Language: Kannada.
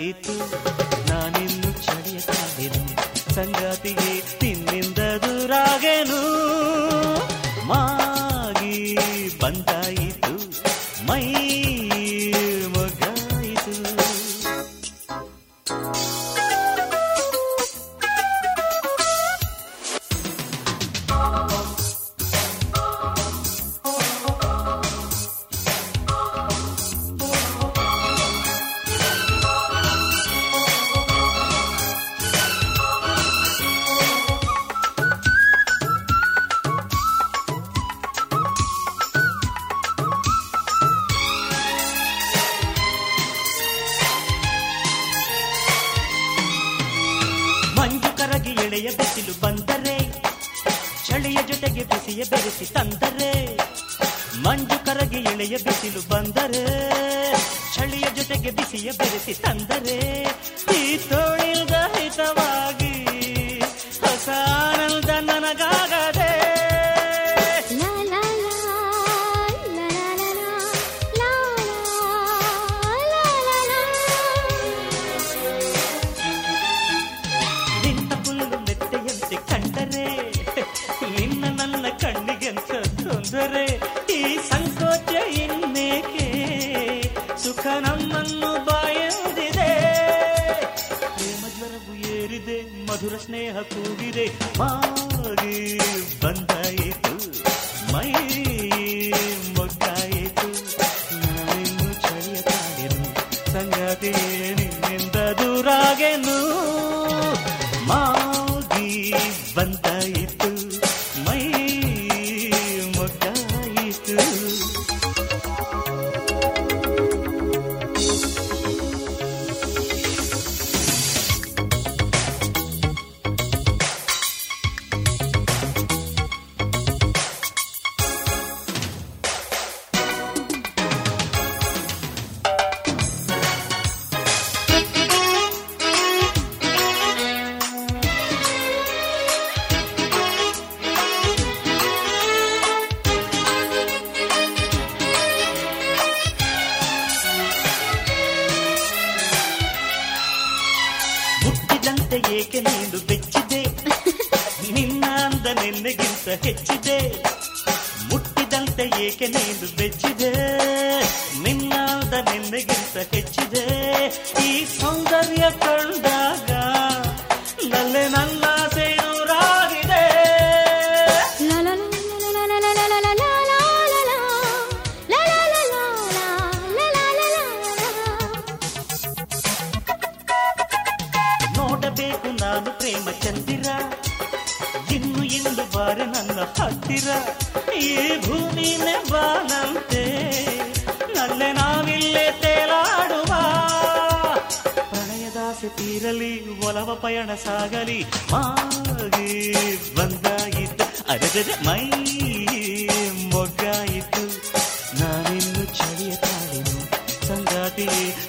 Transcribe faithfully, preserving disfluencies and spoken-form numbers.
ಬಂದಾಯಿತು, ನಾನಿನ್ನು ಚಳಿಯ ಕಾದೆನು, ಸಂಗಾತಿಗೆ ನಿನ್ನಿಂದ ದೂರಾಗೆನು. ಮಾಗಿ ಬಂದಾಯಿತು, ಮೈ ಮೊಗ್ಗಾಯಿತು. ಮಂಜು ಕರಗಿ ಎಳೆಯ ಬಿಸಿಲು ಬಂದರೆ, ಚಳಿಯ ಜೊತೆಗೆ ಬಿಸಿಯ ಬೆರೆಸಿ ತಂದರೆ. ಮಂಜು ಕರಗಿ ಎಳೆಯ ಬಿಸಿಲು ಬಂದರೆ, ಚಳಿಯ ಜೊತೆಗೆ ಬಿಸಿಯ ಬೆರೆಸಿ ತಂದರೆ. ಈ ತೋಳಿಲ್ದ ಹಿತವಾಗಿ ಹೊಸ ಆನಂದ ನನಗಾಗದೆ. ನಿನ್ನ ನನ್ನ ಕಣ್ಣಿಗೆಂತ ತೊಂದರೆ, ಈ ಸಂಕೋಚ ಇನ್ನೇಕೆ, ಸುಖ ನಮ್ಮನ್ನು ಬಾಯದಿದೆ. ಪ್ರೇಮ ಜ್ವರವು ಏರಿದೆ, ಮಧುರ ಸ್ನೇಹ ಕೂಗಿದೆ. ಮಾಗಿ ಬಂದಾಯಿತು, ಮೈ ಮೊಗ್ಗಾಯಿತು, ನಾನಿನ್ನು ಚಳಿಯ ಕಾದೆನು, ಸಂಗಾತಿ ನಿನ್ನಿಂದ ದೂರಾಗೆನು. ಮಾಗಿ ಬಂದಾಯಿತು, ಮೈ ಮೊಗ್ಗಾಯಿತು. ಮುಟ್ಟಿದಂತೆ ಏಕೆ ನೀನು ಬೆಚ್ಚಿದೆ, ನಿನ್ನ ಅಂದ ನಿನ್ನೆಗಿಂತ ಹೆಚ್ಚಿದೆ. ಮುಟ್ಟಿದಂತೆ ಏಕೆ ನೀನು ಬೆಚ್ಚಿದೆ, ನಿನ್ನ ಅಂದ ನಿನ್ನೆಗಿಂತ ಹೆಚ್ಚಿದೆ. ಈ ಸೌಂದರ್ಯ ಕಂಡಾಗ ನಲ್ಲೆ ನನ್ನ ಸೇನೂರಾಗಿದೆ. ನೋಡಬೇಕು ನಾನು ಪ್ರೇಮ ಚಂದಿರ, ಇನ್ನು ಇಂದು ಬಾರ ನನ್ನ ಹತ್ತಿರ. ಈ ಭೂಮಿನೇ ಬಾನಂತೆ, ನಲ್ಲೆ ನಾವಿಲ್ಲೇ ತೇಲಾಡುವ. ಪ್ರಣಯದಾಸೆ ತೀರಲಿ, ಒಲವ ಪಯಣ ಸಾಗಲಿ. ಮಾಗಿ ಬಂದಾಯಿತು, ಅರೆದರೆ ಮೈ ಮೊಗ್ಗಾಯಿತು, ನಾನಿನ್ನು ಚಳಿಯ ಕಾದೆನು, ಸಂಗಾತಿ